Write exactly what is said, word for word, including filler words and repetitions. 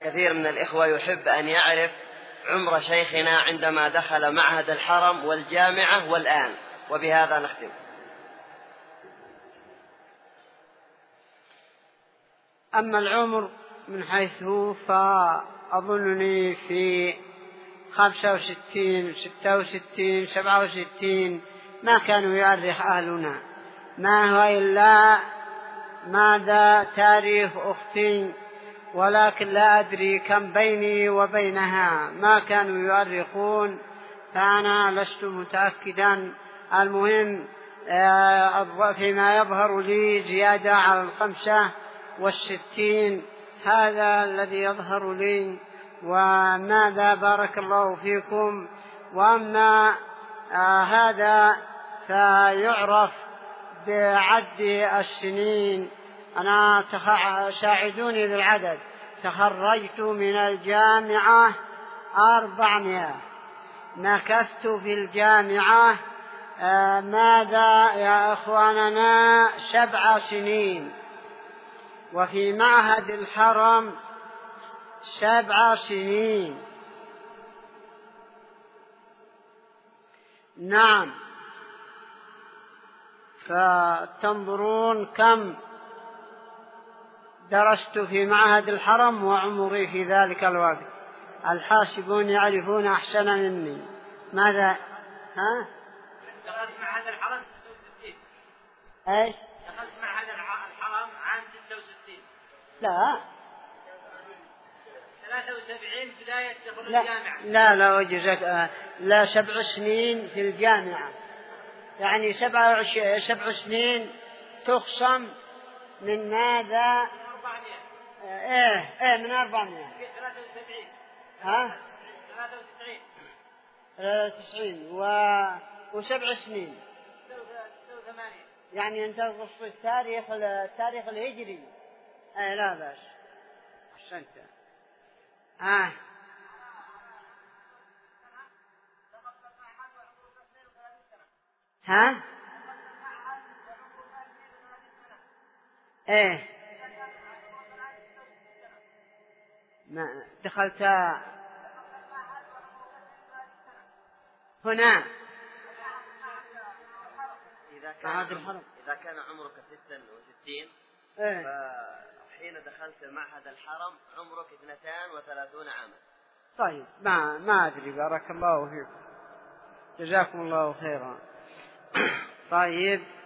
كثير من الإخوة يحب أن يعرف عمر شيخنا عندما دخل معهد الحرم والجامعة والآن، وبهذا نختم. أما العمر من حيثه فأظنني في خمسة وستين ستة وستين سبعة وستين ما كانوا يؤرخ أهلنا، ما هو إلا ماذا تاريخ أختي، ولكن لا أدري كم بيني وبينها، ما كانوا يؤرخون، فأنا لست متأكدا. المهم فيما يظهر لي زيادة على الخمسة والستين، هذا الذي يظهر لي. وماذا بارك الله فيكم. وأما آه هذا فيعرف بعد السنين. أنا ساعدوني بالعدد، تخرجت من الجامعة أربعمائة، مكثت في الجامعة آه ماذا يا أخواننا سبع سنين، وفي معهد الحرم سبع سنين. نعم، فتنظرون كم درست في معهد الحرم وعمري في ذلك الوقت. الحاسبون يعرفون أحسن مني. ماذا؟ ها؟ دخلت معهد الحرم ستة وستين. ايش؟ دخلت معهد الحرم عام ستة وستين. لا ثلاثة وسبعين بداية دخول لا الجامعة. لا لا وجزك لا سبع سنين في الجامعة، يعني سبع سبع سنين تخصم من ماذا؟ ايه ايه من أربعمائة. ثلاثة وسبعين. ها؟ ثلاثة وتسعين. ثلاثة وتسعين و وسبع سنين. ستة وثمانين. يعني أنت قصت التاريخ التاريخ الهجري. ايه لا باس، أحسنت. ها ها ايه ما دخلت هنا. إذا كان إذا كان عمرك ستة وستين إيه؟ فحين دخلت معهد الحرم عمرك اثنتان وثلاثون عاما. طيب ما ما أدري، بارك الله فيكم، جزاكم الله خيرا. طيب.